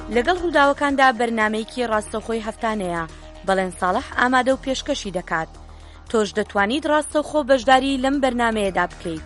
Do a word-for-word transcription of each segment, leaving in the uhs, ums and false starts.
لەگەڵ ڕووداوەکاندا بەرنامەیەکی ڕاستەوخۆی هەفتانەیە بەڵێن ساڵح ئامادە و پێشکەشی دەکات. تۆش دەتوانیت ڕاستەوخۆ بەشداری لەم بەرنامەیەدا بکەیت.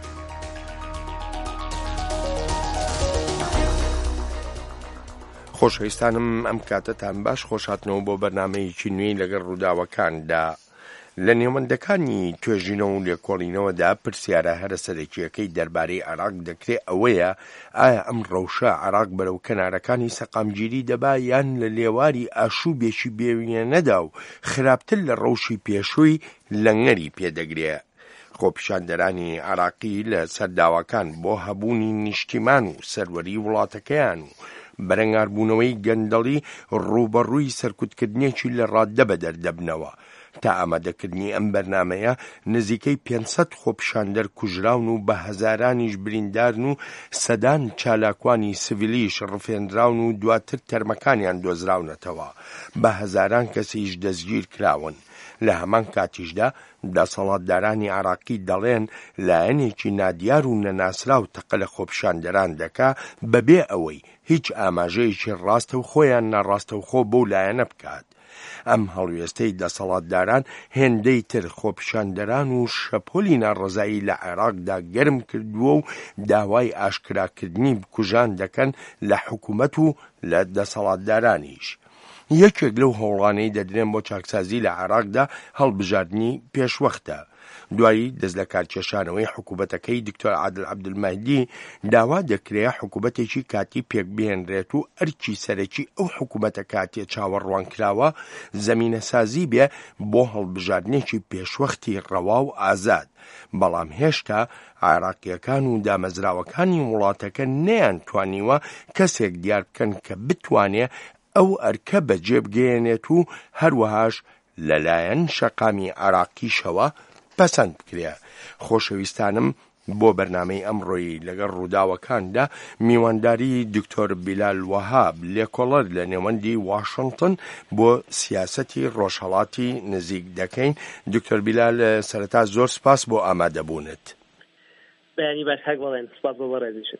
خۆشەویستانم ئەم کاتتان باش خۆشهاتنەوە بۆ بەرنامەیەکی نوێی لەگەڵ ڕووداوەکاندا. لە نێوەندەکانی توێژینەوە و لێکۆڵینەوەدا پرسیارە هەرە سەرەکیەکەی دەربارەی عێراق دەکرێت ئەوەیە ئایا ئەم ڕەوشە عێراق بەرەو کەنارەکانی سەقامگیری دەبا یان لە لێواری ئاشوبێکی بێوێنەدا و خراپتر لە ڕەوشی پێشووی لەنگەری پێدەگرێت. خۆپیشاندەرانی عێراقی لە سەرداواکان بۆ هەبوونی نیشتیمان و سەروەری وڵاتەکەیان و بەرەنگاربوونەوەی گەندەڵی ڕوبەڕووی سەرکوتکردنێکی لە ڕاددە بە دەردەبنەوە. تا ئامادەکردنی ئەم بەرنامەیە نزیکەی پێنج سەد خۆپیشاندەر کوژراون و بە هەزارانیش بریندارن و سەدان چالاکوانی سڤیلیش ڕفێنراون و دواتر تەرمەکانیان دۆزراونەتەوە. بە هەزاران کەسیش دەستگیر کراون. لە هەمان کاتیشدا دەسەڵاتدارانی عێراقی دەڵێن لایەنێکی نادیار و نەناسرا و تەقە لە خۆپیشاندەران دەکا بەبێ ئەوەی هیچ ئاماژەیەکی ڕاستە و خۆیان ناڕاستە و خۆ بەو لایەنە بکات. ئەم هەڵوێستەی دەسەڵاتداران هێندەی تر خۆپیشاندەران و شەپۆلی ناڕەزایی لە عێراقدا گەرم کردووە و داوای ئاشکراکردنی بکوژان دەکەن لە حکوومەت و لە دەسەڵاتدارانیش. یەکێک لەو هەوڵانەی دەدرێن بۆ چاکسازی لە عێراقدا هەڵبژاردننی پێشوەختە. دوایی دەست لە کارکێشانەوەی حکوومەتەکەی دکتۆر عادل عەبدولمەهدی داوا دەکرێت حکوومەتێکی کاتی پێک بهێنرێت و ئەرکی سەرەکی ئەو حکوومەتە کاتێ چاوەڕوانکراوە زەمینەسازی بێ بۆ هەڵبژاردنێکی پێشوەختی ڕەوا و ئازاد. بەڵام هێشتا عێراقیەکان و دامەزراوەکانی وڵاتەکە نەیان توانیوە کەسێک دیار بکەن کە بتوانێ ئەو ئەرکە بەجێبگەێنێت و هەروەهاش لەلایەن شەقامی عێراقیشەوە پەسەند بکرێ. خۆشەویستانم بۆ بەرنامەی ئەمڕۆیی لەگەڵ ڕووداوەکاندا میوانداری دکتۆر بیلال وەهاب لێکۆڵەر لە نێوەندی واشنگتن بۆ سیاسەتی ڕۆژهەڵاتی نزیک دەکەین. دکتۆر بیلال سەرەتا زۆر سپاس بۆ ئامادەبوونت. بەیانی باش هەک بەڵێن سپاس بۆ بەڕێزیشت.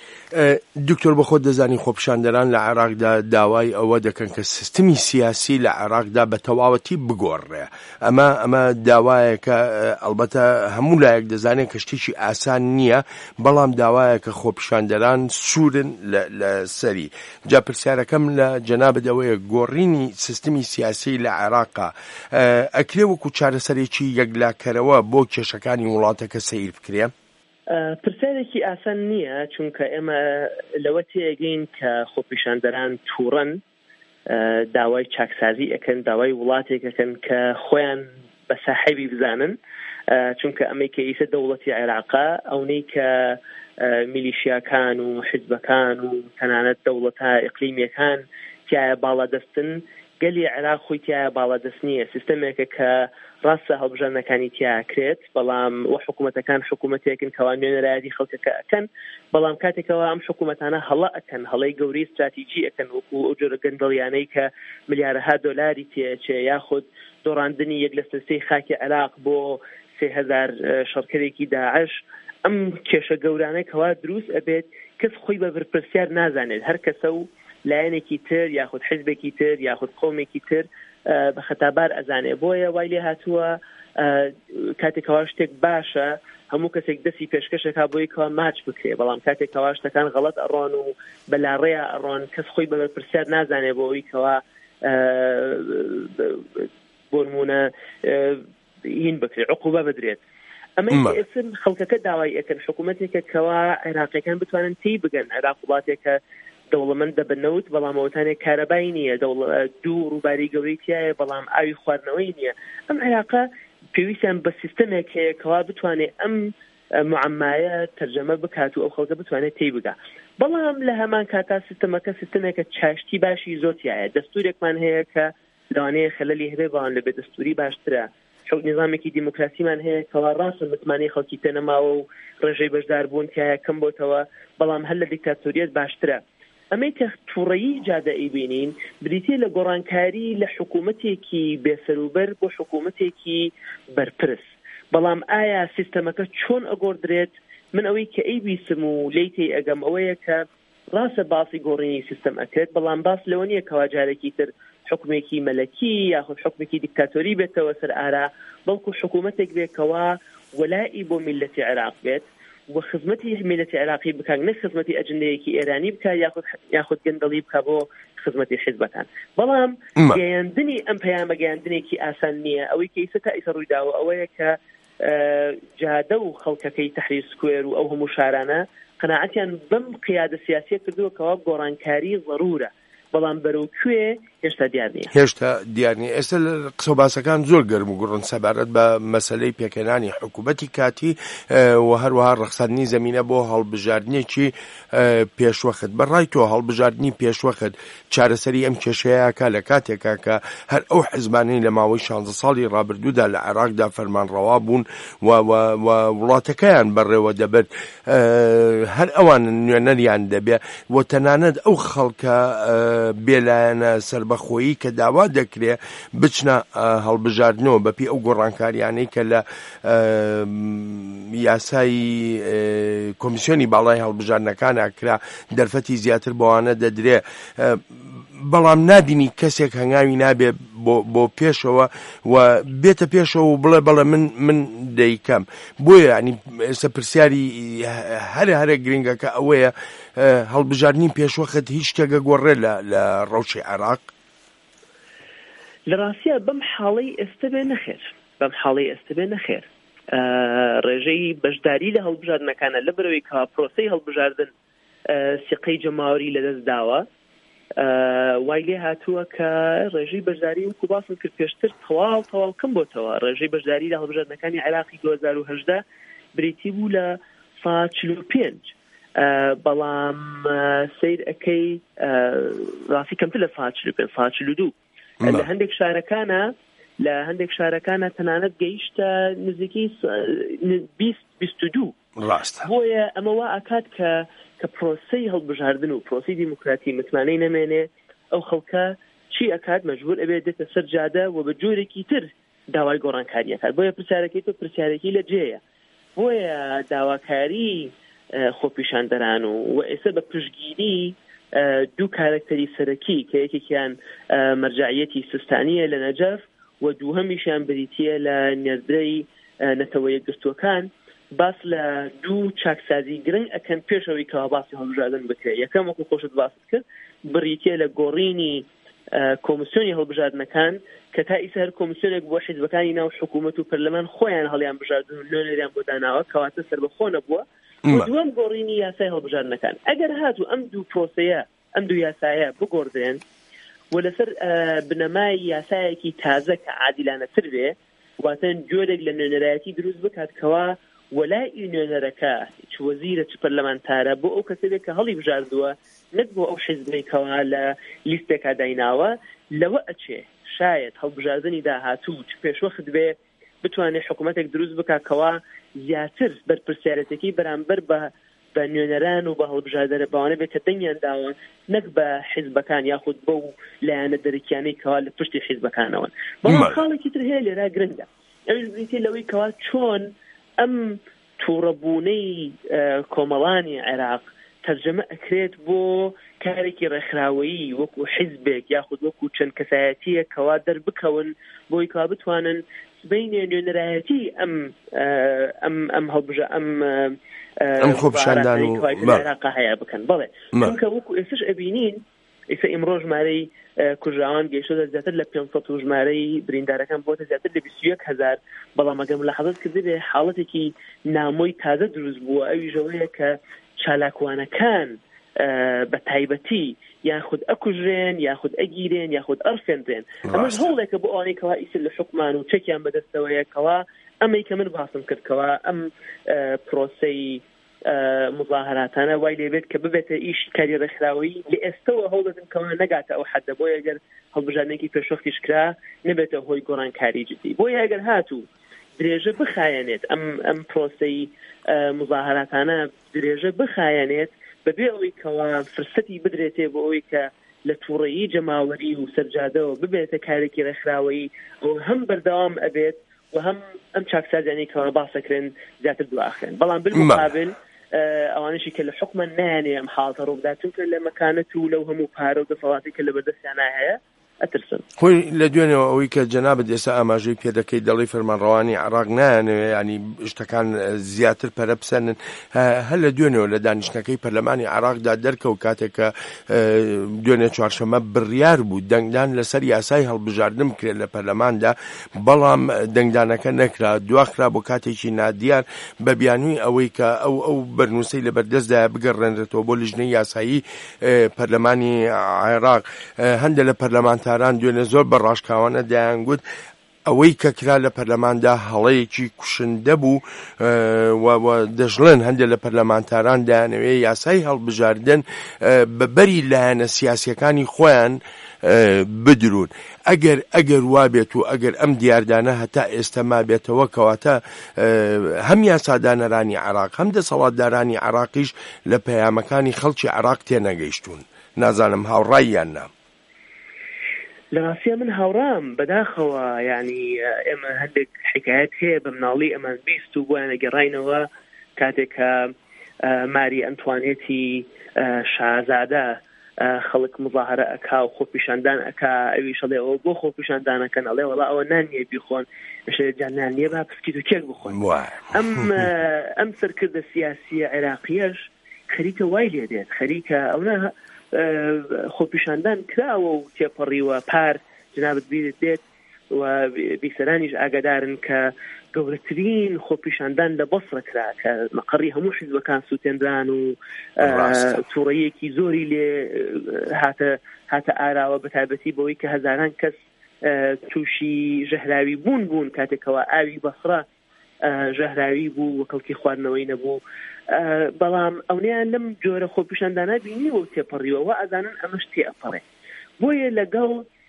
دکتۆر بە خۆت دەزانی خۆپیشاندەران لە عێراقدا داوای ئەوە دەکەن کە سیستمی سیاسی لە عێراقدا بە تەواوەتی بگۆڕێ. ئەمە ئەمە داوایەکە ئەلبەتە هەموو لایەک دەزانێت کە شتێکی ئاسان نییە، بەڵام داوایە کە خۆپیشاندەران سوورن لە سەری. جا پرسیارەکەم لە جەنابەتەوەیە گۆڕینی سیستمی سیاسی لە عێراقا ئەکرێ وەکو چارەسەرێکی یەکلاکەرەوە بۆ کێشەکانی وڵاتەکە سەیر بکرێ؟ پرسیارێکی ئاسان نییە، چونکە ئێمە لەوە تێگەین کە خۆپیشاندەران تووڕەن داوای چاکسازی ئەکەن، داوای وڵاتێکەکەن کە خۆیان بە ساحەبی بزانن، چونکە ئەمەی کە ئیسە دەوڵەتی عێراقا ئەونەی کە میلیشیاکان و حیزبەکان و تەنانەت دەوڵەتە ئیقلیمیەکان تایە باڵادەستن، گەلی عێراق خۆی تایە باڵادەست نییە. سیستەمێکە کە ڕاستە هەڵبژاردنەکانی تیاکرێت، بەڵام وە حکوومەتەکان حکوومەتێکن کەوا نوێنەرایەتی خەڵکەکە ئەکەن، بەڵام کاتێکەوە ئەم حکوومەتانە هەڵە ئەکەن، هەڵەی گەورەی استراتیجی ئەکەن، وەکو ئەو جۆرە گەندەڵیانەی کە ملیارەها دۆلاری تێچێ، یاخود دۆڕاندنی یەک لە سەرسەی خاکی عێراق بۆ سێ هەزار شەڕکەرێکی داعش. ئەم کێشە گەورانەی کەوا دروست ئەبێت کەس خۆی بە بەرپرسیار نازانێت، هەر کەسە و لایەنێکی تر یاخود حیزبێکی تر یاخود قۆمێکی تر بە خەتابار ئەزانێ. بۆیە وای لێ هاتووە کاتێکەوە شتێک باشە هەموو کەسێک دەستی پێشکەشێکا بۆی کەوا ماچ بکرێ، بەڵام کاتێکەوە شتەکان غەڵەت ئەڕۆن و بەلاڕێیە ئەڕۆن کەس خۆی بە بەرپرسیار نازانێ بۆ ئەوەی کەوا بۆ نمونە هین بکرێت، عقوبە بدرێت. ئەمە ئێسن خەڵکەکە داوای ئەکەن حکوومەتێکە کەوا عێراقیەکان بتوانن تی بگەن. عێراق وڵاتێکە دەوڵەمەند دەبنەوت، بەڵام ئەوتانێک کارەبای نییە، دوو ڕووباری گەورەی تایە، بەڵام ئاوی خواردنەوەی نییە. ئەم عێراقا پێویستیان بە سیستەمێک هەیە کەوا بتوانێت ئەم معمایە تەرجەمە بکات و ئەو خەڵکە بتوانێت تی بگا. بەڵام لە هەمان کاتا سیستەمەکە سیستەمێکە چاشتی باشی زۆرتیایە. دەستورێکمان هەیە کە لەوانەیە خەلەلی هەبێ، بەڵام لەبێ دەستوری باشترە. نظامێکی دیموکراسیمان هەیە کەوا ڕاستن متمانەی خەڵکی پێنەماوە و ڕێژەی بەشداربوون تایە کەم بۆتەوە، بەڵام هەر لە دیکتاتۆریەت باشترە. ئەمەی کە تووڕەیی جادە ئەیبینین بریتێ لە گۆڕانکاری لە حکوومەتێکی بێسەروبەر بۆ حکوومەتێکی بەرپرس. بەڵام ئایا سیستەمەکە چۆن ئەگۆڕدرێت؟ من ئەوەی کە ئەیبیسم و لەیتەی ئەگەم ئەوەیە کە ڕاستە باسی گۆڕینی سیستەم ئەکرێت بەڵام باس لەوە نییە کەوا جارێکی تر حکومێکی مەلەکی یاخود حکومێکی دیکتاتۆری بێتەوە سەر ئارا بەڵکو حکوومەتێک بێکەوە وەلایی بۆ میلەتی عێراق بێت و خزمەتی میلەتی عێراقی بکات نەک خزمەتی ئەجندەیەکی ئێرانی بکات یاخود یاخود گەندەڵی بکات بۆ خزمەتی حیزبەکان. بەڵام گەیاندنی ئەم پەیامە گەیاندنێکی ئاسان نییە. ئەوەی کە ئیستا ئیسە ڕوویداوە ئەوەیە کە جادە و خەڵکەکەی تەحریر سکوێر و ئەو هەموو شارانە قەناعەتیان بەم قیادە سیاسیە کردووە کەوا گۆڕانکاری ضرورە بەڵام بەرەو کوێ هێشتا دیار نییە. هێشتا دیار نییە. ئێستا قسە و باسەکان زۆر گەرم و گوڕن سەبارەت بە مەسەلەی پێکەنانی حکوومەتی کاتی و هەروەها ڕەخساندنی زەمینە بۆ هەڵبژاردنێکی پێشوەخت. بەڕای تۆ هەڵبژاردننی پێشوەخت چارەسەری ئەم کێشەیەکە لە کاتێکا کە هەر ئەو حزبانەی لە ماوەی شانزە ساڵی ڕابردوودا لە عێراقدا فەرمانڕەوا بوون و وڵاتەکەیان بەڕێوە دەبێت هەر ئەوان نوێنەریان دەبێت و تەنانەت ئەو خەڵکە بێلایەنە سربەخۆیی کە داوا دەکرێت بچنە هەڵبژاردنەوە بەپی ئەو گۆڕانکاریانەی کە لە یاسایی کۆمیسیۆنی باڵای هەڵبژاردنەکانە کرا دەرفەتی زیاتر بۆوانە دەدرێ بەڵام نابینی کەسێک هەنگاوی نابێ بۆ پێشەوە و بێتە پێشەوە و بڵێ بەڵێ من من دەیکەم. بۆیە ینی ئێستا پرسیاری هەرە هەرە گرنگەکە ئەوەیە هەڵبژاردننی پێشوەخت هیچ شتێکە گۆڕێ لە ڕەوشی عێراق. لە ڕاستیە بەم حاڵەی ئێستا بێ نەخێر بەم حاڵەی ئێستا بێ نەخێر ڕێژەی بەشداری لە هەڵبژاردنەکانە لە بەرەوەی کە پرۆسەی هەڵبژاردن سیقەی جەماوەری لەدەست داوە وای لێ هاتووە کە ڕێژەی بەشداری وەکو باسم کرد پێشتر تەواو تەواو کەم بۆتەوە. ڕێژەی بەشداری لە هەڵبژاردنەکانی عێراقی دوو هەزار و هەژدە بریتی بوو لە سەد و چل و پێنج بەڵام سیر ئەەکەی ڕاستی کەمتر لە سەد و چل و پێنج سەد و چل و دوو لە هەندێک شارەکانە لە هەندێک شارەکانە تەنانەت گەیشتە نزیکی بیست بیست و دوو. بۆیە ئەمەوە ئاکات کە کە پرۆسەی هەڵبژاردن و پرۆسی دیموکراتی متمانەی نەمێنێ ئەو خەڵکە چی ئەکات مەجبور ئەبێت دێتە سەر جادە و بە جۆرێکی تر داوای گۆڕانکاریەکات. بۆیە پرسیارەکەی تۆ پرسیارێکی لە جێیە. بۆیە داواکاری خۆپیشاندەران و و ئێستا بە پشتگیری دوو کارکتەری سەرەکی کە یەکێکیان مەرجعیەتی سیستانیە لە نەجەف و دووهەمیشیان بریتیە لە نێردرەی نەتەوەیە گرتووەکان باس لە دوو چاکسازی گرنگ ئەکەن پێشەوەی کەوا باسی هەڵبژاردن بکرێت. یەکەم وەکو خۆشت باست کرد بریتیە لە گۆڕینی کۆمیسیۆنی هەڵبژاردنەکان کە تا ئیسا هەر کۆمیسیۆنێک بۆ حیزبەکانی ناو حکوومەت و پەرلەمان خۆیان هەڵیان بژاردن و نوێنەریان بۆ داناوە کەواتە سەربەخۆ نەبووە. دووەم گۆڕینی یاسای هەڵبژاردنەکان. ئەگەر هاتوو ئەم دوو پرۆسەیە ئەم دوو یاسایە بگۆڕدرێن و لەسەر بنەمای یاسایەکی تازە کە عادیلانەتر بێ واتەن جۆرێک لە نوێنەرایەتی دروست بکات کەوا وەلای نوێنەرەکە چ وەزیرە چ پەرلەمانتارە بۆ ئەو کەسێک کە هەڵی بژاردووە نەک بۆ ئەو حیزبەی کەوا لە لیستێکا دایناوە لەوە ئەچێ شاید هەڵبژاردننی داهاتوو چ پێشوەخت بێ بتوانێت حکوومەتێک دروست بکات کەوا زیاتر بەرپرسیارەتێکی بەرامبەر بە بە نوێنەران و بە هەڵبژاردنە بەوانە بێت کە دەنگیان داوە نەک بە حیزبەکان یاخود بە و لایەنە دەرەکیانەی کەوا لە پشتی حیزبەکانەوە. بەڵام خاڵێکی تر هەیە لێرا گرنگە ئەوش بریتێ لەوەی کەوا چۆن ئەم تووڕەبوونەی کۆمەڵانی عێراق تەرجەمە ئەکرێت بۆ کارێکی ڕێکخراوەیی وەکو حیزبێک یاخود وەکو چەند کەسایەتیە کەوا دەربکەون بۆی کەوا بتوانن بینێ نوێنەرایەتی ئەم ئەم ئەم هەڵبژە ئەم ئەم خۆپیشاندان و عێراق هەیە بکەن. بەڵێ چونکە وەکو ئێستش ئەبینین ئێستا ئیمڕۆ ژمارەی کوژراوان گەیشتۆ زیاتر لە پێنج سەد و ژمارەی بریندارەکان بۆتە زیاتر لە بیست و یەک هەزار. بەڵام ئەگەر ملاحەزەت کردبێ حاڵەتێکی نامۆی تازە دروست بووە ئەویش ئەوەیە کە چالاکوانەکان بە تایبەتی یاخود ئەکوژرێن یاخود ئەگیرێن یاخود ئەرفێنرێن. ئەمەش هەوڵێکە بۆ ئەوانەی کەوا ئیسر لە حکومان و چەکیان بەدەستەوەیە کەوا ئەمەی کە من باسم کردکەوە ئەم پرۆسەی مظاهراتانە وای لێبێت کە ببێتە ئیش کاری ڕێکخراوەیی لە ئێستەوە هەوڵدەدن کەوا نەگاتە ئەو حەدە بۆیە ئەگەر هەڵبژاردنێکی پێشوەختیش کرا نەبێتە هۆی گۆڕانکاری جدی. بۆیە ئەگەر هاتوو درێژە بخایەنێت ئەم ئەم پرۆسەی مظاهراتانە درێژە بخایەنێت بەبێ ئەوەی کەوا فرسەتی بدرێتێ بۆ ئەوەی کە لە تووڕەیی جەماوەری و سەرجادەوە ببێتە کارێکی ڕێکخراوەیی و هەم بەردەوام ئەبێت و هەم ئەم چاکسازیانەی کەوا باسەکرێن زیاتر دواخێن. بەڵام بالمقابل ئەوانشی کە لە حکومە نانێ ئەم حاڵتە ڕووبدا چونکە لە مەکانەت و لەو هەموو پارە و دەسەڵاتی کە لە بەردەستیانە هەیە ئەترسن. خۆی لە دوێنەوە ئەوەی کە جەنابەت ئێستا ئاماژەی پێ دەکەی دەڵی فەرمانڕەوانی عێراق نایانەوێ ینی شتەکان زیاتر پەرە بسەنن هەر لە دوێنەوە لە دانیشتەکەی پەرلەمانی عێراقدا دەرکەوت کاتێک کە دوێنێ چوارشەممە بڕیار بوو دەنگدان لەسەر یاسای هەڵبژاردن بکرێت لە پەرلەماندا بەڵام دەنگدانەکە نەکرا دواخرا بۆ کاتێکی نادیار بە بیانووی ئەوەی کە ئەو ئەو بەرنووسەی لە بەردەستدا بگەڕێنرێتەوە بۆ لیژنەی یاسایی پەرلەمانی عێراق. هەندێک لە پەرلەمانتاران دوێنێ زۆر بە ڕاشکاوانە دەیانگوت ئەوەی کە کرا لە پەرلەماندا هەڵەیەکی کوشندە بوو و دەژڵێن هەندێک لە پەرلەمانتاران دەیانەوێ یاسای هەڵبژاردن بەبەری لایەنە سیاسیەکانی خۆیان بدرون. ئەگەر ئەگەر وا بێت و ئەگەر ئەم دیاردانە هەتا ئێستا ما بێتەوە کەواتە هەم یاسادانەرانی عێراق هەم دەسەڵاتدارانی عێراقیش لە پەیامەکانی خەڵکی عێراق تێنەگەیشتون. نازانم هاوڕاییان نا. لە ڕاستیە من هاوڕام بەداخەوە ینی ئێمە هەندێک حکایەت هەیە بە مناڵی ئەمان بیست و بۆیانە گەڕاینەوە کاتێک کە ماری ئەنتوانێتی شازادە خەڵک مظاهرە ئەکا و خۆپیشاندان ئەکا ئەوی شەڵێ ئەوە بۆ خۆپیشاندانەکەن ئەڵێ وەڵا ئەوە نانیە بیخۆن جانان نییە با پسکیت و کێک بخۆن. ئەم ئەم سەرکردە سیاسیە عێراقیەش خەریکە وای لێ دێت خەریکە ئەوە خۆپیشاندان کراوە و تێپەڕیوە پار جنابەت بیرت دێت و بیسەرانیش ئاگادارن کە گەورەترین خۆپیشاندان لە بەسڕە کرا کە مەقڕی هەموو حیزبەکان سووتێنران و تووڕەیەکی زۆری لێ هاتە هاتە ئاراوە بەتایبەتی بەوەی کە هەزاران کەس تووشی ژەهراوی بوون بوون کاتێکەوە ئاوی بەسڕە ژەهراوی بوو و کەڵکی خواردنەوەی نەبوو. بەڵام ئەونیان لەم جۆرە خۆپیشاندانە بینیوە و تێپەڕیوەوە ئەزانن ئەمەش تێئەپەڕێ بۆیە لەگەڵ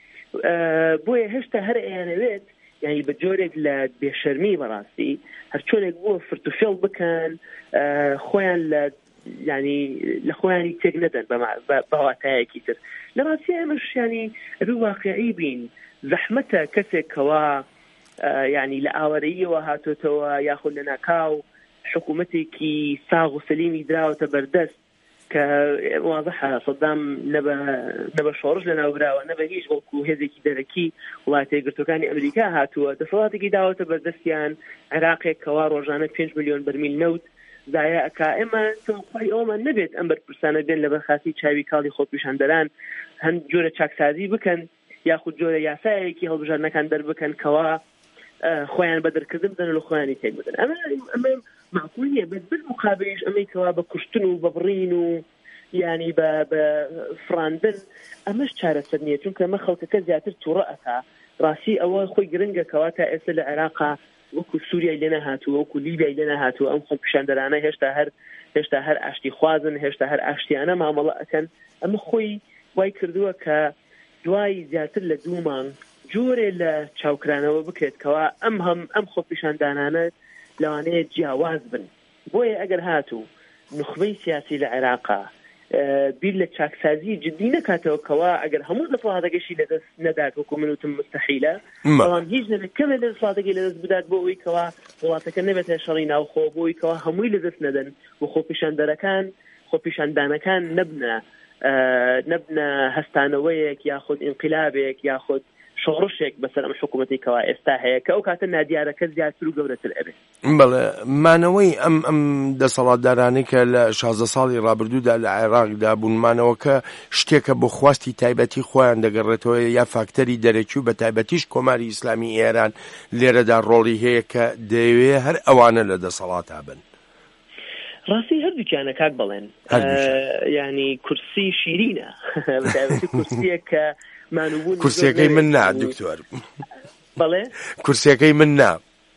بۆیە هێشتا هەر ئەیانەوێت یعنی بە جۆرێک لە بێشەرمی بەڕاستی هەر چۆنێک بووە فرتوفێڵ بکەن خۆیان لە ینی لە خۆیانی تێک نەدەن بەواتایەکی تر. لە ڕاستی ئەمەش ینی ڕوو واقعی بین زەحمەتە کەسێک کەوا ینی لە ئاوەرەیەوە هاتوتەوە یاخود لە ناکاو حکوومەتێکی ساغ و سەلیمی دراوەتە بەردەست کە واضحە سەدام نەبە شۆڕش لە ناوبراوە نەبە هیچ وەڵکو هێزێکی دەرەکی وڵاتە یەکگرتوەکانی ئەمریکا هاتووە دەسەڵاتێکی داوەتە بەردەستیان عێراقێک کەوا ڕۆژانە پێنج ملیۆن بەرمیل نەوت دایە ئەکا ئێمە تەوقعی ئەومان نەبێت ئەم بەرپرسانە بێن لە بەرخاستی چاوی کاڵی خۆپیشاندەران هەند جۆرە چاکسازی بکەن یاخود جۆرە یاسایەکی هەڵبژاردنەکان دەربکەن کەوا خۆیان بەدەرکردن بدەن و خۆیانی تێک بدەن. ئەمە ئەمە معقول نییە بەس بالمقابلش ئەمەی کەوا بە کوشتن و بە بڕین و ینی بە فراندن ئەمەش چارەسەر نییە چونکە ئەمە خەڵکەکە زیاتر تووڕە ئەکا. ڕاستی ئەوە خۆی گرنگە کەوا تا ئێستا لە عێراقا وەکو سووریای لێ نەهاتووە وەکو لیبیای لێ نەهاتووە ئەم خۆپیشاندەرانە هێشتا هەر هێشتا هەر ئاشتی خوازن هێشتا هەر ئاشتیانە مامەڵە ئەکەن. ئەمە خۆی وای کردووە کە دوای زیاتر لە دوو مانگ جۆرێ لە چاوکرانەوە بکرێت کەوا ئەم هەم ئەم خۆپیشاندانانە لەوانەیە جیاواز بن. بۆیە ئەگەر هاتوو نخبەی سیاسی لە عێراقا بیر لە چاکسازی جدی نەکاتەوە کەوا ئەگەر هەموو دەسەڵاتەکەشی لەدەست نەدات وەکو منوتم مستەحیلە بەڵام هیچ نەکەمێت لە دەسەڵاتێکی لەدەست بدات بۆ ئەوەی کەوا وڵاتەکە نەبێتە شەڕی ناوخۆ بۆ ئەوەی کەوا هەمووی لەدەست نەدەن و خۆپیشاندەرەکان خۆپیشاندانەکان نەبنە نەبنە هەستانەوەیەک یاخود ئینقلابێک یاخود شۆڕشێک بەسەر ئەم حکوومەتی کەوا ئێستا هەیە کە ئەو کاتە نادیارەکە زیاتر و گەورەتر ئەبێت. بەڵێ مانەوەی ئەم ئەم دەسەڵاتدارانی کە لە شازدە ساڵی ڕابردوودا لە عێراقدا بوون مانەوەکە شتێکە بۆ خواستی تایبەتی خۆیان دەگەڕێتەوە یا فاکتەری دەرەکی و بە تایبەتیش کۆماری ئیسلامی ئێران لێرەدا ڕۆڵی هەیە کە دەیەوێ هەر ئەوانە لە دەسەڵاتا بن. ڕاستی هەردووکیانە کاک بڵێن ینی کورسی شیرینە بەتایبەتی کورسیە کە کورسیەکەی من نا دکتۆر بەڵێ کورسیەکەی من نا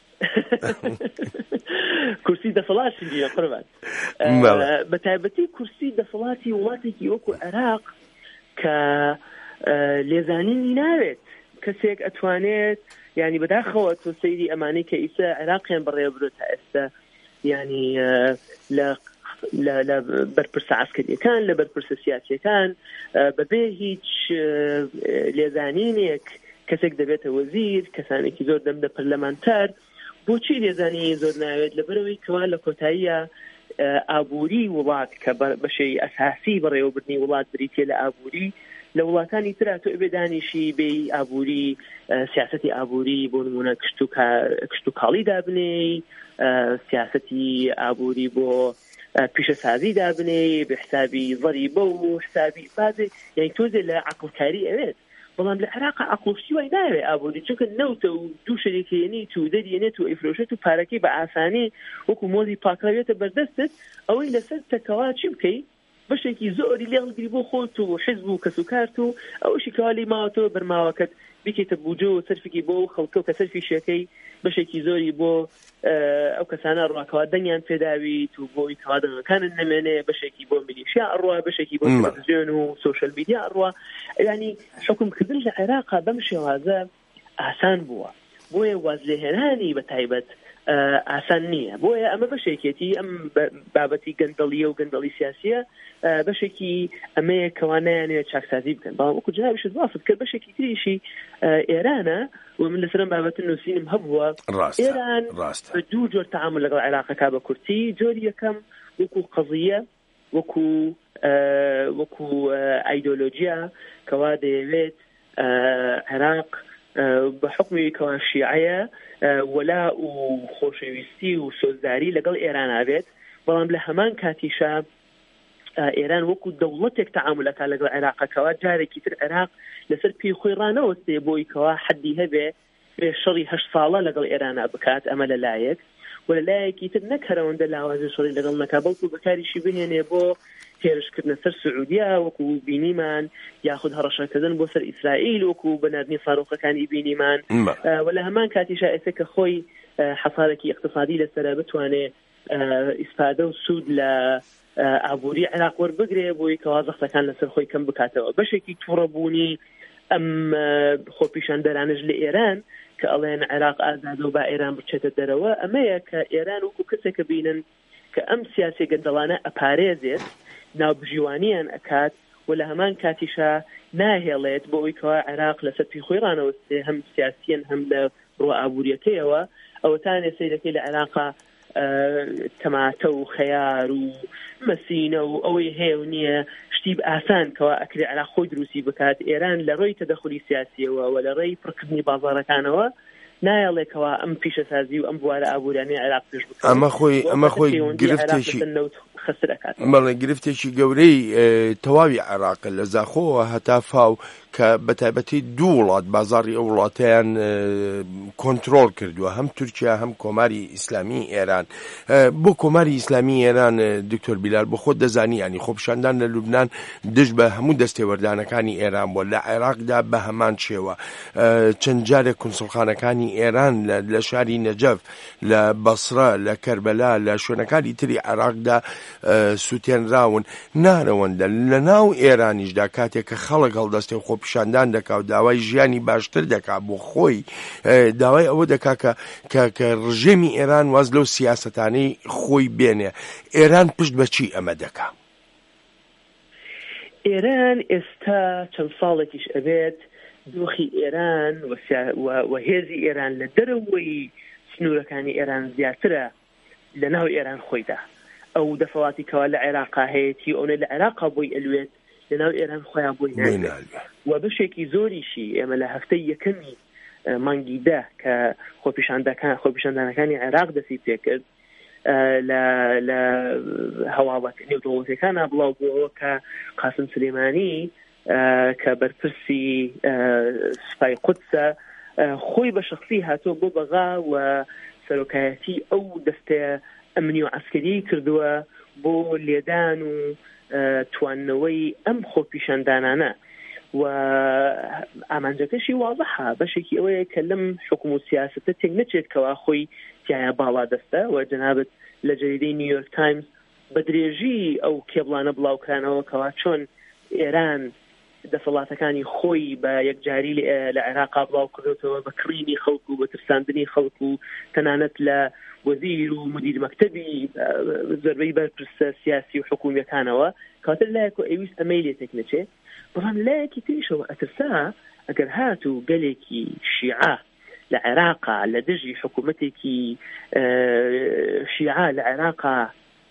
کورسی دەسەڵات شیرینە قوربان بە تایبەتی کورسی دەسەڵاتی وڵاتێکی وەکو عێراق کە لێزانینی ناوێت کەسێک ئەتوانێت ینی بەداخەوە تۆ سەیری ئەمانەی کە ئیسا عێراقیان بەڕێوە برۆ تا ئێستا ینی لە لە بەرپرسە عسکەریەکان لە بەرپرسە سیاسیەکان بەبێ هیچ لێزانینێک کەسێک دەبێتە وەزیر کەسانێکی زۆر دەمدە پەرلەمانتار بۆچی لێزانی زۆر ناوێت لەبەرەوەی کەوا لە کۆتاییە ئابووری وڵات کە بەشەی ئەساسی بەڕێوەبردنی وڵات بریتێ لە ئابووری لە وڵاتانی ترا تۆ ئەبێ دانیشی بێ ئابووری سیاسەتی ئابووری بۆ نمونە کشت و کاڵی دابنێ، سیاسەتی ئابووری بۆ پیشەسازی دابنێ بە حسابی ضەریبە و حسابی بازێ، یعنی تۆزێ لە عەقڵکاری ئەوێت. بەڵام لە عێراق عەقڵشتی وای ناوێ ئابووری، چونکە نەوتە و دوو شەریکێنیت و دەریێنێت و ئەیفرۆشێت و پارەکەی بە ئاسانی وەکو مۆزی پاکراوێتە بەردەستت، ئەوەی لەسەر تەکەوا چی بکەی بەشێکی زۆری لێڵگری بۆ خۆت و حیزب و کەس و کارت و ئەوشی کەوالی ماوەتەوە بەرماوەکەت بکەیتە بوجە و سەرفێکی بۆ خەڵکە و کە سەرفی شەکەی بەشێکی زۆری بۆ ئەو کەسانە ڕواکەوا دەنگیان پێداویت و بۆی کەوا دەنگەکانت نەمێنێ، بەشێکی بۆ میلیشیا ئەڕوا، بەشێکی بۆ تەلەڤیزیۆن و سۆشەل میدیا ئەڕوا. ینی حکومکردن لە عێراقا بەم شێوازە ئاسان بووە، بۆیە وازلێهێنانی بە تایبەت ئاسان نییە. بۆیە ئەمە بەشێکێتی ئەم بابەتی گەندەڵیە و گەندەڵی سیاسیە بەشێکی ئەمەیە کەوا نایانەوێت چاکسازی بکەن. بەڵام وەکو جنابیشت باسط کرد بەشێکی تریشی ئێرانە و من لەسەرم بابەتن نووسینم هەبووە. ئێران بە دوو جۆر تەعامل لەگەڵ عێراقەکە بە کورتی. جۆری یەکەم وەکو قەزیە، وەکو وەکو ئایدۆلۆجیا کەوا دەیەوێت عێراق بە حکمی کەوا شیعەیە وەلا و خۆشەویستی و سۆزداری لەگەڵ ئێران ئابێت. بەڵام لە هەمان کاتیشا ئێران وەکو دەوڵەتێک تەعاملەکە لەگەڵ عێراقەکەوە جارێکی تر عێراق لەسەر پێی خۆی ڕانەوەستێ بۆی کەوا حەدی هەبێ بێ شەڕی هەشت ساڵە لەگەڵ ئێرانە بکات. ئەمە لەلایەک و لەلایەکی تر نەکەرەوەندە لاوازی شەڕی لەگەڵ نەکا، بەڵکو بەکاریشی بهێنێ بۆ هێرشکردنە سەر سعودیا وەکو بینیمان، یاخود هەڕەشەکردن بۆ سەر ئیسرائیل وەکو بەناردنی ساڕۆخەکانی بینیمان. و لە هەمان کاتیشا ئێستا کە خۆی حەسارێکی اقتصادی لەسەرە بتوانێ ئیسپادە و سوود لە ئابووری عێراق وەربگرێ بۆی کەوا زەختەکان لەسەر خۆی کەم بکاتەوە. بەشێکی تووڕەبوونی ئەم خۆپیشاندەرانش لە ئێران کە ئەڵێن عێراق ئازادە و با ئێران بچێتە دەرەوە، ئەمەیە کە ئێران وەکو کەسێکە بینن کە ئەم سیاسی گەندەڵانە ئەپارێزێت، ناوبژیوانیان ئەکات و لە هەمان کاتیشا ناهێڵێت بۆ ئەوی کەوا عێراق لەسەر پێی خۆی ڕانەوەستێ هەم سیاسیەن هەم لە ڕۆ ئابووریەکەیەوە. ئەوەتانێ سەیرەکەی لە عێراقا تەماتە و خەیار و مەسینە و ئەوەی هەیە و نییە شتی ئاسان کەوا ئەکرێ عێراق خۆی دروستی بکات. ئێران لە ڕۆی تەدەخولی سیاسیەوە و لە ڕێی پڕکردنی بازاڕەکانەوە نایەڵێکەوە ئەم پیشەسازی و ئەم بوارە ئابوورانەی عێراق پێش بکات. ئەمە خۆی ئەمە خۆی گرفتێکی بەڵێ گرفتێکی گەورەی تەواوی عێراق لە زاخۆوە هەتا فاو کە بەتایبەتی دوو وڵات بازاڕی ئەو وڵاتیان کۆنتڕۆڵ کردووە، هەم تورکیا هەم کۆماری ئیسلامی ئێران. بۆ کۆماری ئیسلامی ئێران دکتۆر بیلال بۆ خۆت دەزانی ینی خۆپیشاندان لە لوبنان دژ بە هەموو دەستێوەردانەکانی ئێران بۆ لە عێراقدا بە هەمان شێوە. چەند جارێک کونسڵخانەکانی ئێران لە شاری نەجەف، لە بەسرە، لە کەربەلا، لە شوێنەکانی تری عێراقدا سووتێنراون. نارەوەندە لە ناو ئێرانیشدا کاتێک کە خەڵک هەڵدەستێ و خۆپیشاندان دەکا و داوای ژیانی باشتر دەکا بۆ خۆی، داوای ئەوە دەکا کە ڕژێمی ئێران واز لەو سیاسەتانەی خۆی بێنێ. ئێران پشت بەچی ئەمە دەکا؟ ئێران ئێستا چەند ساڵێکیش ئەبێت دۆخی ئێران و هێزی ئێران لە دەرەوەی سنوورەکانی ئێران زیاترە لە ناو ئێران خۆیدا. ئەو دەفەڵاتی کەوا لە عێراقا هەیەی ئەوەی لە عێراقا بۆی ئەلوێت لەناو ئێران خۆیان بۆی ناوێت. و بەشێکی زۆریشی ئێمە لە هەفتەی یەکەمی مانگی دە کە خۆپیشاندانەکانی عێراق دەستی پێکرد لە هەواڵەکە نێودەوڵەتیەکانە بڵاو بووەوە کە قاسم سلێمانی کە بەرپرسی سوپای قودسە خۆی بە شخصی هاتۆ بۆ بەغا و سەرۆکایەتی ئەو دەستەیە ئەمنی و عەسکەری کردووە بۆ لێدان و تواننەوەی ئەم خۆپیشاندانانە. و ئامانجەکەشی واضحە بەشێکی ئەوەیە کە لەم حکوم و سیاسەتە تێک نەچێت کەوا خۆی تایە باڵا دەستە. و جەنابەت لە جەریدەی نیویۆرک تایمز بە درێژی ئەو کێبڵانە بڵاوکرانەوە کەوا چۆن ئێران دەسەڵاتەکانی خۆی بە یەکجاری لە عێراقا بڵاو کردوتەوە بە کڕینی خەڵکو و بە ترساندنی خەڵکو و تەنانەت لە وەزیر و مدیر مەکتەبی زۆربەی بەرپرسە سیاسی و حکوومیەکانەوە کاتر لایەک و ئەویست ئەمەی لێ تێک نەچێت. بەڵام لایەکی تریشەوە ئەترسا ئەگەر هات و گەلێکی شیعە لە عێراقا لە دژی حکوومەتێکی شیعە لە عێراقا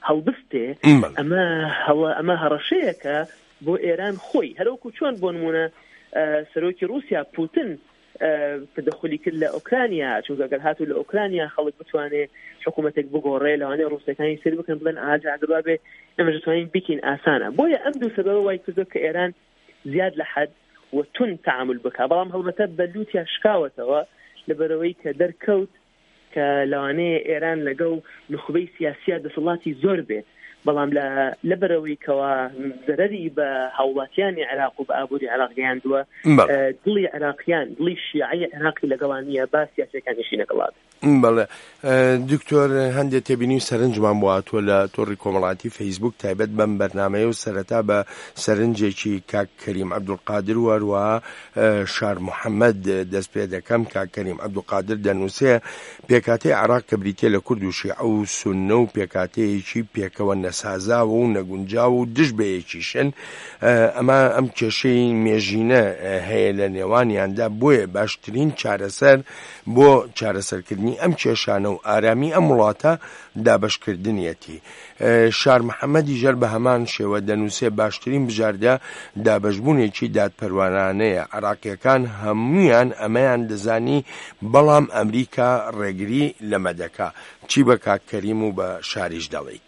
هەڵبستێ ئەمە ئەمە هەڕەشەیەکە بۆ ئێران خۆی هەروەکو چۆن بۆ نمونە سەرۆکی رووسیا پوتن تدخلی کرد لە ئۆکرانیا چونکە ئەگەر هاتوو لە ئۆکرانیا خەڵک بتوانێت حکوومەتێک بگۆڕێ لەوانەیە ڕووسەکانی سەر بکەن بڵێن ئاجا ئەگەر بێ ئەمە دەتوانین بکەین ئاسانە بۆیە ئەم دوو سەبەبە وای کردو کە ئێران زیاد لە حەد و تون تعامل بکە بەڵام هەڵبەتە بەلووتیا شکاوەتەوە لەبەرەوەی کە دەرکەوت کە لەوانەیە ئێران لەگەڵ نخبەی سیاسیە دەسەڵاتی زۆر بێت بەڵام لەبەرەوەی کەوا زەرەری بە هاوڵاتیانی عێراق و بە ئابووری عێراق گەیاندووە دڵی عێراقیان دڵی شیعی عێراقی لەگەڵانیە با سیاسەکانیشی نەگەڵات بەڵێ دکتۆر هەندێک تێبینی سەرنجمان بۆ هاتووە لە تۆڕی کۆمەڵاتی فەیسبوک تایبەت بەم بەرنامەیە و سەرەتا بە سەرنجێکی کاک کەریم عەبدولقادر و هەروەها شار محەممەد دەست پێ دەکەم کاک کەریم عەبدولقادر دەنووسێ پێکاتەی عێراق کە بریتێ لە کورد و شیعە و سوننە و پێکاتەیەکی پێکەوە نەسازاوە و نەگونجاو و دژ بەیەکیشن ئەمە ئەم کێشەی مێژینە هەیە لە نێوانیاندا بۆیە باشترین چارەسەر بۆ چارەسەرکردنی ئەم کێشانە و ئارامی ئەم وڵاتە دابەشکردنیەتی شار محەممەدی ژەر بە هەمان شێوە دەنووسێ باشترین بژاردە دابەشبوونێکی دادپەروانانەیە عێراقیەکان هەمویان ئەمەیان دەزانی بەڵام ئەمریکا ڕێگری لەمە دەکا چی بە کاک کەریم و بە شاریش دەڵێیت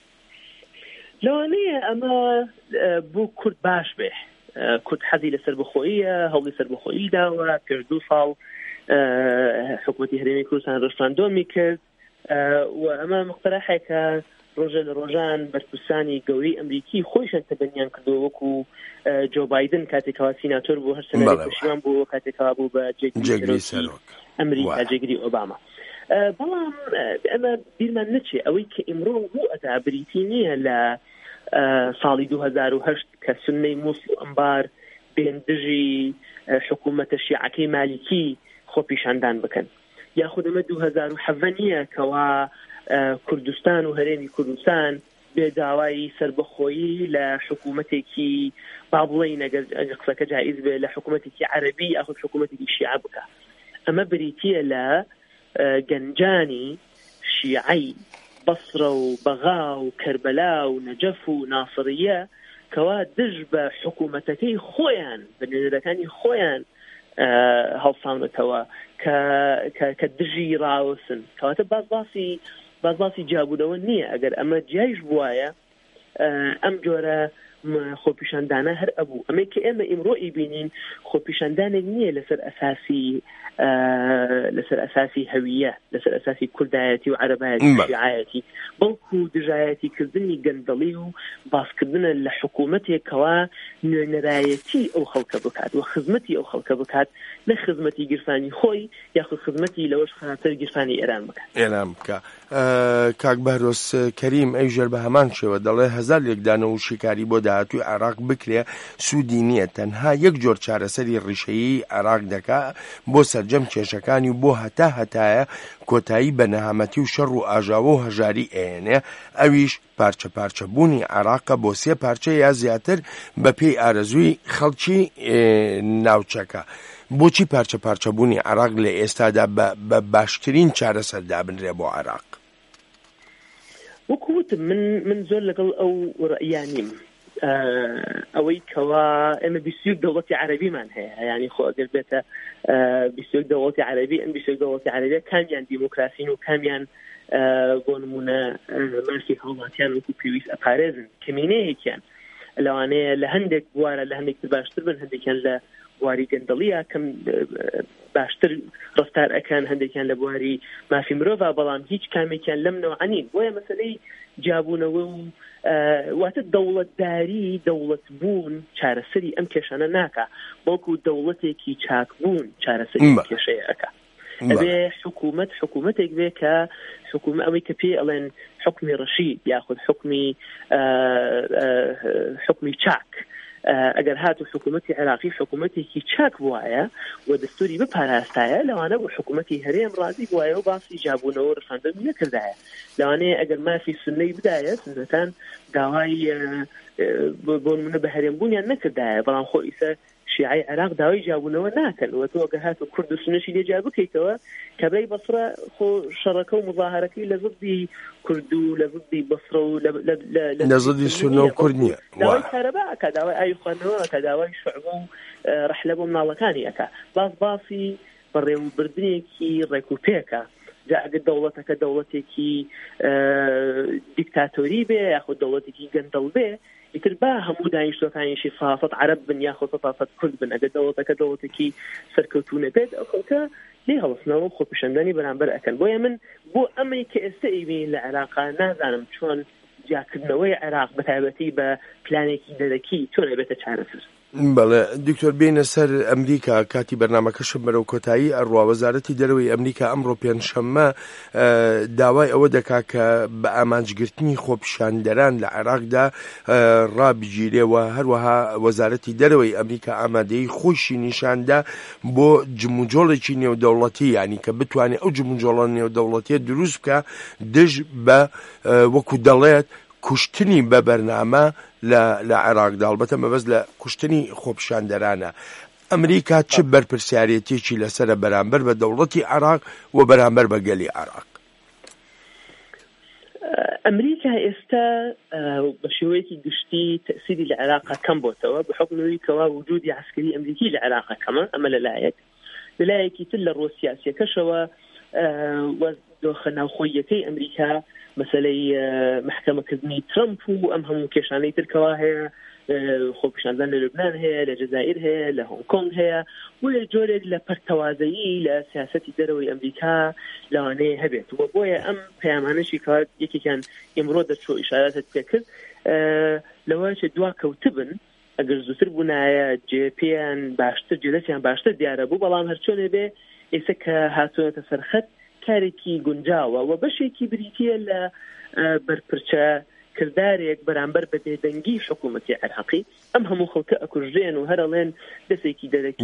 لەوانەیە ئەمە بۆ کورد باش بێ کورد حەزی لەسەر بخۆییە هەوڵی سەر بخۆیی داوە پێش دوو ساڵ حکوومەتی هەرێمی کوردستان ڕەشاندۆمی کرد و ئەمە مقتەرەحێکە ڕۆژە لە ڕۆژان بەرپرسانی گەورەی ئەمریکی خۆیشان تەبەنیان کردو وەکو جۆ بایدن کاتێکەوە سیناتۆر بوو هەر سەنەری پشتیوان بوو کاتێکەوە بوو بە جێگیری سەرۆک ئەمریکا جێگیری ئۆباما بەڵام ئەمە بیرمان نەچێ ئەوەی کە ئیمڕۆ بوو ئەدا بریتی نییە لە ساڵی دوو هەزار و هەشت کە سنەی مووسڵ ئەمبار بێندژی حکوومەتە شیعەکەی مالیکی خۆ پیشاندان بکەن یاخود ئەمە دوو هەزار و حەڤە نییە کەوا کوردستان و هەرێمی کوردستان بێداوایی سربەخۆیی لە حکوومەتێکی با بڵێین ئەگەر قسەکە جایز بێ لە حکوومەتێکی عەرەبی یاخود حکوومەتێکی شیعە بکە ئەمە بریتیە لە گەنجانی شیعەی بەسرە و بەغا و کەربەلا و نەجەف و ناسڕیە کەوا دژ بە حکوومەتەکەی خۆیان بە نوێنەرەکانی خۆیان هەڵساونەتەوە کە دژی ڕاوەسن کەواتە باز باسی باز باسی جیابوونەوە نییە ئەگەر ئەمە جیایش بوایە ئەم جۆرە خۆپیشاندانە هەر ئەبوو ئەمەی کە ئێمە ئیمڕۆ بینین خۆپیشاندانێک نییە لەسەر ئەساسی لەسەر ئەساسی هەویە لەسەر ئەساسی کوردایەتی و عەرەبایەتی و شیعایەتی بەڵکو دژایەتیکردنی گەندەڵی و باسکردنە لە حکوومەتێکەوە نوێنەرایەتی ئەو خەڵکە بکات و خزمەتی ئەو خەڵکە بکات نە خزمەتی گیرفانی خۆی یاخود خزمەتی لەوەش خاتر گیرفانی ئێران بکات ئێران بکە کاک بەهرۆس کەریم ئەی ژەر بە هەمان شێوە دەڵێ هەزار لێکدانە و شیکاری بۆ داهاتووی عێراق بکرێ سوودی نییە تەنها یەک جۆر چارەسەری ڕیشەیی عێراق دەکا بۆ سەرجەم کێشەکانی و بۆ هەتا هەتایە کۆتایی بە نەهامەتی و شەڕ و ئاژاوە و هەژاری ئێنێ ئەویش پارچە پارچەبوونی عێراقە بۆ سێ پارچە یا زیاتر بە پێی ئارەزووی خەڵکی ناوچەکە بۆچی پارچە پارچەبوونی عێراق لە ئێستادا بە باشترین چارەسەر دابنرێ بۆ عێراق وەکووت من من زۆر لەگەڵ ئەو ڕەیانیم ئەوەی کەوا ئێمە بیست و یەک دەوڵەتی عەرەبیمان هەیە یعنی خۆ ئەگەر بێتە بیست و یەک دەوڵەتی عەرەبی ئەم بیست و یەک دەوڵەتی عەرەبیە کامیان دیموکراسین و کامیان بۆ نمونە مارکی هەوڵاتیان وەکو پێویست ئەپارێزن کەمینەیەکیان لەوانەیە لە هەندێک بوارە لە هەندێک باشتر بن هەندێکیان لە بواری گەندەڵیە کەم باشتر ڕفتار ئەکەن هەندێکیان لە بواری مافی مرۆڤە بەڵام هیچ کامێکیان لەم نەوعانین بۆیە مەسەلەی جابوونەوە و واتە دەوڵەتداری دەوڵەت بوون چارەسەری ئەم کێشانە ناکە بەڵکو دەوڵەتێکی چاک بوون چارەسەری کێشەیە ئەکە ئەبێ حکوومەت حکوومەتێک بێ کە حکوومەت ئەوەی کە پێ ئەڵێن حکمی ڕەشید یاخود حکمی حکمی چاک ئەگەر هاتو حکوومەتی عێراقی حکوومەتێکی چاک بوایە و دەستوری بپاراستایە لەوانە بۆ حکوومەتی هەرێم ڕازی بوایە و باسی جابوونەوە ڕەشاندن نەکردایە لەوانەیە ئەگەر مافی سنەی بدایە سنەتان داوای بۆ نمونە بە هەرێمبوونیان نەکردایە بەڵام خۆ ئیسە شیعی عێراق داوای جیابوونەوە ناکەن و تۆ گەهات و کورد و سنەشی لێ جیا بکەیتەوە کابرای بەسرە خۆ شەڕەکە و مظاهرەکەی لە ضدی کورد و لە ضدی بەسرە و لە ضدی سونە و کورد نییە داوای کارەبا ئەکا داوای ئاوی خواردنەوە ئەکا داوای شوعبە و ڕەحلە بۆ مناڵەکانی ئەکا باس باسی بەڕێوەبردنێکی ڕێکوپێکە جا ئەگەر دەوڵەتەکە دەوڵەتێکی دیکتاتۆری بێ یاخود دەوڵەتێکی گەندەڵ بێ ئیتر با هەموو دانیشتوەکانیشی سەفەت عەرەب بن یاخود سەفەت کورد بن ئەگەر دەوڵەتەکە دەوڵەتێکی سەرکەوتوونە بێت ئەو خەڵکە لێ هەڵەستنەوە و خۆپیشاندانی بەرامبەر ئەکەن بۆیە من بۆ ئەمەی کە ئێستا ئەیبین لە عێراقا نازانم چۆن جاکردنەوەی عێراق بەتایبەتی بە پلانێکی دەرەکی چۆن ئەبێتە چارەسەر. بەڵێ دکتۆر بینە سەر ئەمریکا کاتی بەرنامەکەشم بەرەو کۆتایی ئەڕوا وەزارەتی دەرەوەی ئەمریکا ئەمڕۆ پێنجشەممە داوای ئەوە دەکا کە بە ئامانجگرتنی خۆپیشاندەران لە عێراقدا ڕابگیرێەوە هەروەها وەزارەتی دەرەوەی ئەمریکا ئامادەی خۆشی نیشاندا بۆ جموجۆڵێکی نێودەوڵەتی ینی کە بتوانێت ئەو جموجۆڵە نێودەوڵەتیە دروست بکە دژ بە وەکو دەڵێت کوشتنی بە بەرنامە لە عێراقدا ئەڵبەتە مەبەست لە کوشتنی خۆپیشاندەرانە. ئەمریکا چ بەرپرسیارەتێکی لەسرە بەرامبەر بە دەوڵەتی عێراق و بەرامبەر بە گەلی عێراق؟ ئەمریکا ئێستا بە شێوەیەکی گشتی تەسیری لە عێراقا کەم بۆتەوە بەحکمەوەی کەوا وجودی عسکەری ئەمریکی لە عێراقا کەمە ئەمە لەلایەک لەلایەکی تر لە ڕۆ سیاسیەکەشەوە دۆخە ناوخۆیەکەی ئەمریکا مەسەلەی محکەمەکردنی ترامپ و ئەم هەموو کێشانەی ترکەوە هەیە خۆپیشاندان لە لوبنان هەیە لە جەزائیر هەیە لە هۆنگ کۆنگ هەیە و جۆرێک لە پەرتەوازایی لە سیاسەتی دەرەوەی ئەمریکا لەوانەیە هەبێت و بۆیە ئەم پەیامانەشی کات یەکێکیان ئیمڕۆ دەچۆ ئیشارەتت پێکرد لەوەیە دوا کەوتبن ئەگەر زووتر بوونایە جێپیان باشتر جێدەسیان باشتر دیارە بوو بەڵام هەرچۆنێ بێ ئێستا کە هاتوونەتە سەرخەت کارێکی گونجاوە و بەشێکی بریتیە لە بەرپرچە کردارێک بەرامبەر بە بێدەنگی حکوومەتی عێراقی ئەم هەموو خەڵکە ئەکوژێن و هەرەڵێن دەستێکی دەرەکی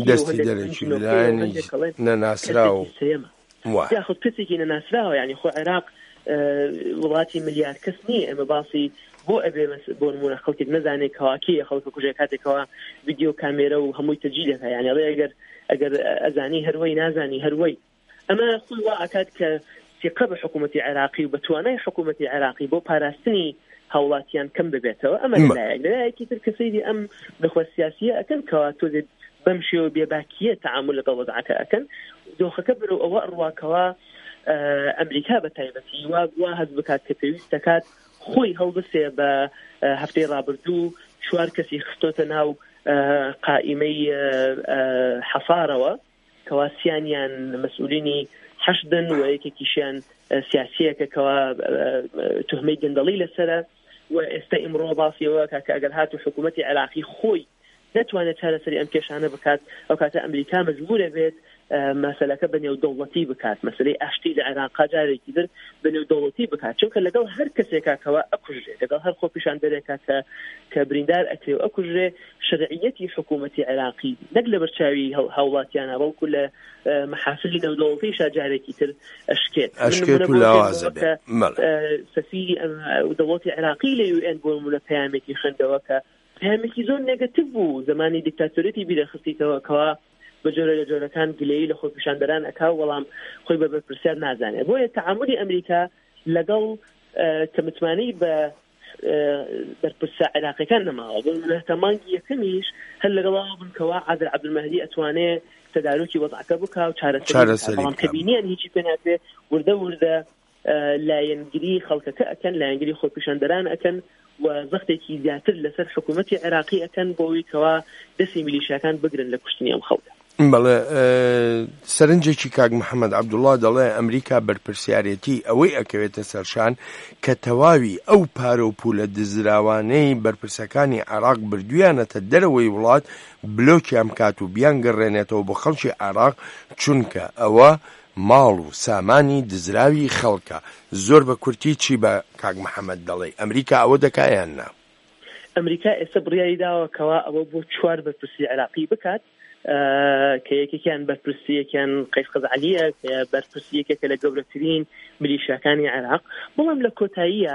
نەناسراوە یاخود کەسێکی نەناسراوە یعنی خۆ عێراق وڵاتی ملیار کەس نییە ئەمە باسی بۆ ئەبێ بۆ نمونە خەڵکێک نەزانێت کەواکیە خەڵکە کوژێ کاتێکەوە ڤیدیۆ کامێرە و هەمووی تەجیلەکە یعنی ئەگەر ئەگەر ئەزانی هەروەی نازانی هەروەی ئەمە خۆی وا ئەکات کە سیقە بە حکوومەتی عێراقی و بە توانای حکوومەتی عێراقی بۆ پاراستنی هاوڵاتیان کەم ببێتەوە ئەمە لایەکی تر کەسەیری ئەم بەخۆ سیاسیە ئەکەن کەوا تۆ بەم شێوە بێباکیە تەعامل لەگەڵ وەزعەکە ئەکەن دۆخەکە بەرەو ئەوە ڕواکەوە ئەمریکا بە تایبەتی وا وا هەز بکات کە پێویست دەکات خۆی هەڵبسێ بە هەفتەی ڕابردوو چوار کەسی خستۆتە ناو قائیمەی حەفارەوە کەوا سیانیان مەسئولینی حەشدن و یەکێکیشیان سیاسیەکە کەوا تهمەی گەندەڵی لەسرە و ئێستا ئیمڕۆ باسیەوە کە ئەگەر هاتو حکوومەتی عێراقی خۆی نەتوانێت چارەسەری ئەم کێشانە بکات ئەو کاتە ئەمریکا مەجبورە بێت مەسەلەکە بەنێو دەوڵەتی بکات مەسەلەی ئاشتی لە عێراقا جارێکی تر بەنێو دەوڵەتی بکات چونکە لەگەڵ هەر کەسێکا کەوا ئەکوژرێ لەگەڵ هەر خۆپیشاندەرێکا کە کە بریندار ئەکرێ و ئەکوژرێ شەرعیەتی حکوومەتی عێراقی نەک لە بەرچاوی هاوڵاتیانە بەڵکو لە محافلی نێودەوڵەتیشا جارێکی تر ئەشکێت ئەشکێت و لاوازە بێت سەفیری دەوڵەتی عێراقی لە یو ئێن بۆ نمونە پەیامێکی خوێندەوە کە پەیامێکی زۆر نێگەتیڤ بوو زمانی دیکتاتۆریەتی بیرەخستیتەوە کەوا بە جۆرە لە جۆرەکان گلەیی لە خۆپیشاندەران ئەکا وەڵام خۆی بە بەرپرسیار نازانێت بۆیە تەعاملی ئەمریکا لەگەڵ کە متمانەی بە بەرپرسە عێراقیەکان نەماوە بۆ تەمانگی یەکەمیش هەر لەگەڵاوە بن کەوا عادل عەبدولمەهدی ئەتوانێت تەدارۆکی وەزعەکە بکا و چارەسەری بەڵام کە بینیان هیچی پێ ناکرێ وردە وردە لایەنگری خەڵکەکە ئەکەن لایەنگری خۆپیشاندەران ئەکەن و زەختێکی زیاتر لەسەر حکوومەتی عێراقی ئەکەن بۆەوەی کەوا دەستی میلیشیاکان بگرن لە کوشتنی ئەم خەڵکە. بەڵێ سەرنجێکی کاک محەممەد عەبدوڵڵا دەڵێ ئەمریکا بەرپرسیارەتی ئەوەی ئەکەوێتە سەرشان کە تەواوی ئەو پارە و پولە دزراوانەی بەرپرسەکانی عێراق بردویانەتە دەرەوەی وڵات بلۆکیان بکات و بیان گەڕێنێتەوە بۆ خەڵکی عێراق چونکە ئەوە ماڵ و سامانی دزراوی خەڵکە. زۆر بە کورتی چی بە کاک محەممەد دەڵێ ئەمریکا ئەوە دەکایان نا؟ ئەمریکا ئێستا بڕیاری داوە کەوا ئەوە بۆ چوار بەرپرسی عێراقی بکات کە یەکێکیان بەرپرسیەکیان قەیس قەزعەلیە کە بەرپرسیەکێکە لە گەورەترین میلیشیاکانی عێراق بەڵام لە کۆتاییە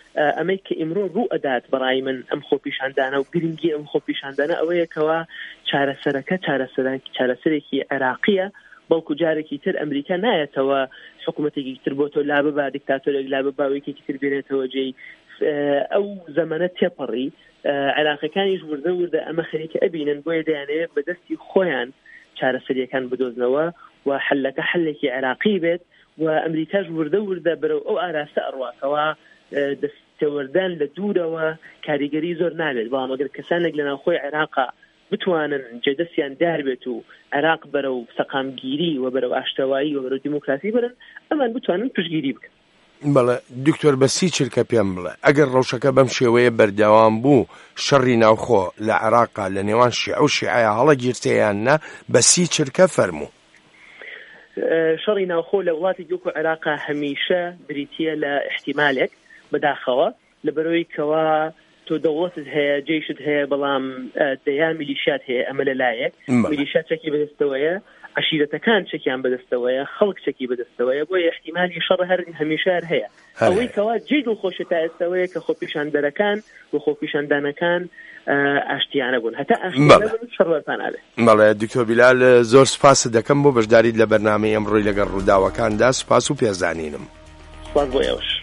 ئەمەی کە ئیمرۆ ڕوو ئەدات بەڕای من ئەم خۆپیشاندانە و گرنگی ئەم خۆپیشاندانە ئەوەیەکەوە چارەسەرەکە چارەسەرێکی عێراقیە، بەڵکو جارێکی تر ئەمریکا نایەتەوە حکوومەتێکی تر بۆ تۆ لا ببا دیکتاتۆرێک لا ببا وەیەکێکی تر بێنێتەوە جێی ئەو زەمانە تێپەڕی. عێراقیەکانیش وردە وردە ئەمە خەریکە ئەبینن، بۆیە دەیانەوێت بەدەستی خۆیان چارەسەریەکان بدۆزنەوە و حلەکە حلێکی عێراقی بێت و ئەمریکاش وردە وردە بەرەو ئەو ئاراستە ئەڕواکەوە دەستێوەردان لە دوورەوە کاریگەری زۆر نابێت، بەڵام ئەگەر کەسانێک لە ناوخۆی عێراقا بتوانن جێدەستیان داربێت و عێراق بەرەو سەقامگیری و بەرەو ئاشتەوایی و بەرەو دیموکراسی برن، ئەمان بتوانن پشتگیری بکەن. بەڵێ دکتۆر بەسی چرکە پێم بڵێ ئەگەر ڕەوشەکە بەم شێوەیە بەردەوام بوو شەڕی ناوخۆ لە عێراقا لە نێوان شیعە و شیعەیە هەڵەگیرتەیان نە بەسی چرکە فەرموو. شەڕی ناوخۆ لە وڵاتی گوڵ عێراقا هەمیشە بریتیە لە احتیمالێک بەداخەوە لەبەرەوەی کەوا تۆ دەوڵەتت هەیە جێیشت هەیە بەڵام دەیا میلیشیات هەیە ئەمە لەلایەک میلیشیات چەکی بەدەستەوەیە، عشیرەتەکان چەکیان بەدەستەوەیە، خەڵک چەکی بەدەستەوەیە، بۆ احتیمالی شەڕ هەر هەمیشار هەیە. ئەوەی کەوا جێ دڵخۆشە تا ئێستەوەیە کە خۆپیشاندەرەکان و خۆپیشاندانەکان ئاشتیانە بوون، هەتا ئاشتیانە بوون شەڕوەرتان ئابێ. بەڵێ دکتۆر بیلال زۆر سپاس دەکەم بۆ بەشداریت لە بەرنامەی ئەمڕۆی لەگەڵ ڕووداوەکاندا، سپاس و پێزانینم. سپاس بۆ ئێوەش.